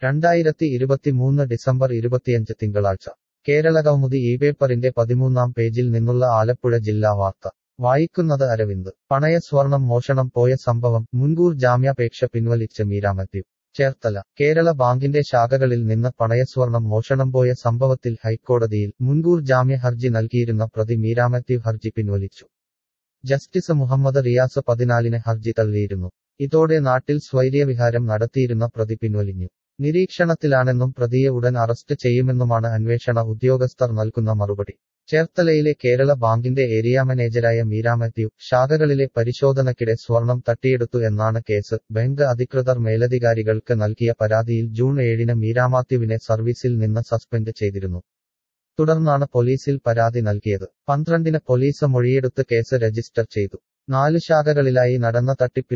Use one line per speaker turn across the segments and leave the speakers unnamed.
2023 December 25 തിങ്കളാഴ്ച കേരളകൗമുദി പേപ്പറിന്റെ 13-ാം പേജിൽ നിന്നുള്ള ആലപ്പുഴ ജില്ലാ വാർത്ത വായിക്കുന്നത് അരവിന്ദ്. പണയ സ്വർണം മോഷണം പോയ സംഭവം, മുൻകൂർ ജാമ്യാപേക്ഷ പിൻവലിച്ച് മീര മാത്യു. ചേർത്തല. കേരള ബാങ്കിന്റെ ശാഖകളിൽ നിന്ന് പണയസ്വർണം മോഷണം പോയ സംഭവത്തിൽ ഹൈക്കോടതിയിൽ മുൻകൂർ ജാമ്യ ഹർജി നൽകിയിരുന്ന പ്രതി മീര മാത്യു ഹർജി പിൻവലിച്ചു. ജസ്റ്റിസ് മുഹമ്മദ് റിയാസ് 14-ന് ഹർജി തള്ളിയിരുന്നു. ഇതോടെ നാട്ടിൽ സ്വൈര്യവിഹാരം നടത്തിയിരുന്ന പ്രതി പിൻവലിഞ്ഞു. നിരീക്ഷണത്തിലാണെന്നും പ്രതിയെ ഉടൻ അറസ്റ്റ് ചെയ്യുമെന്നുമാണ് അന്വേഷണ ഉദ്യോഗസ്ഥർ നൽകുന്ന മറുപടി. ചേർത്തലയിലെ കേരള ബാങ്കിന്റെ ഏരിയ മാനേജരായ മീര മാത്യു, ശാഖകളിലെ പരിശോധനയ്ക്കിടെ സ്വർണം തട്ടിയെടുത്തു എന്നാണ് കേസ്. ബാങ്ക് അധികൃതർ മേലധികാരികൾക്ക് നൽകിയ പരാതിയിൽ ജൂൺ 7-ന് മീര മാത്യുവിനെ സർവീസിൽ നിന്ന് സസ്പെൻഡ് ചെയ്തിരുന്നു. തുടർന്നാണ് പോലീസിൽ പരാതി നൽകിയത്. 12-ന് പോലീസ് മൊഴിയെടുത്ത് കേസ് രജിസ്റ്റർ ചെയ്തു. 4 ശാഖകളിലായി നടന്ന തട്ടിപ്പിൽ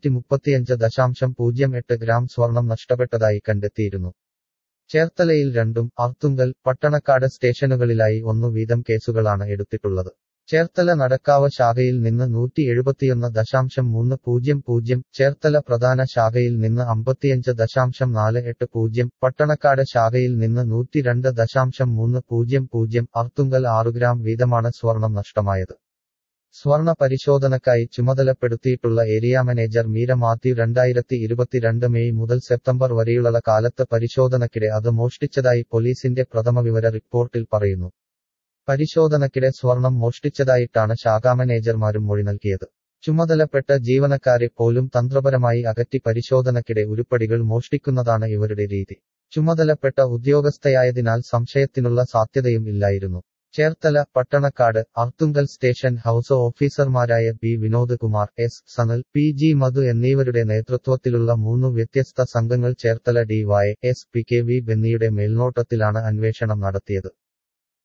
335.08 ഗ്രാം സ്വർണം നഷ്ടപ്പെട്ടതായി കണ്ടെത്തിയിരുന്നു. ചേർത്തലയിൽ 2ഉം അർത്തുങ്കൽ, പട്ടണക്കാട് സ്റ്റേഷനുകളിലായി 1 വീതം കേസുകളാണ് എടുത്തിട്ടുള്ളത്. ചേർത്തല നടക്കാവ് ശാഖയിൽ നിന്ന് 171.300, ചേർത്തല പ്രധാന ശാഖയിൽ നിന്ന് 55.48, പട്ടണക്കാട് ശാഖയിൽ നിന്ന് 102.300, അർത്തുങ്കൽ 6 ഗ്രാം വീതമാണ് സ്വർണം നഷ്ടമായത്. സ്വർണ പരിശോധനക്കായി ചുമതലപ്പെടുത്തിയിട്ടുള്ള area manager Meera Mathew 2022 May മുതൽ സെപ്റ്റംബർ വരെയുള്ള കാലത്ത് പരിശോധനയ്ക്കിടെ അത് മോഷ്ടിച്ചതായി പോലീസിന്റെ പ്രഥമവിവര റിപ്പോർട്ടിൽ പറയുന്നു. പരിശോധനയ്ക്കിടെ സ്വർണം മോഷ്ടിച്ചതായിട്ടാണ് ശാഖാ മാനേജർമാരും മൊഴി നൽകിയത്. ചുമതലപ്പെട്ട ജീവനക്കാരെ പോലും തന്ത്രപരമായി അകറ്റി പരിശോധനയ്ക്കിടെ ഉരുപ്പടികൾ മോഷ്ടിക്കുന്നതാണ് ഇവരുടെ രീതി. ചുമതലപ്പെട്ട ഉദ്യോഗസ്ഥയായതിനാൽ സംശയത്തിനുള്ള സാധ്യതയും ഇല്ലായിരുന്നു. ചേർത്തല, പട്ടണക്കാട്, അർത്തുങ്കൽ സ്റ്റേഷൻ ഹൌസ് ഓഫീസർമാരായ P Vinod Kumar, S Sanal, P G Madhu എന്നിവരുടെ നേതൃത്വത്തിലുള്ള 3 വ്യത്യസ്ത സംഘങ്ങൾ ചേർത്തല DY. SP KV ബെന്നിയുടെ മേൽനോട്ടത്തിലാണ് അന്വേഷണം നടത്തിയത്.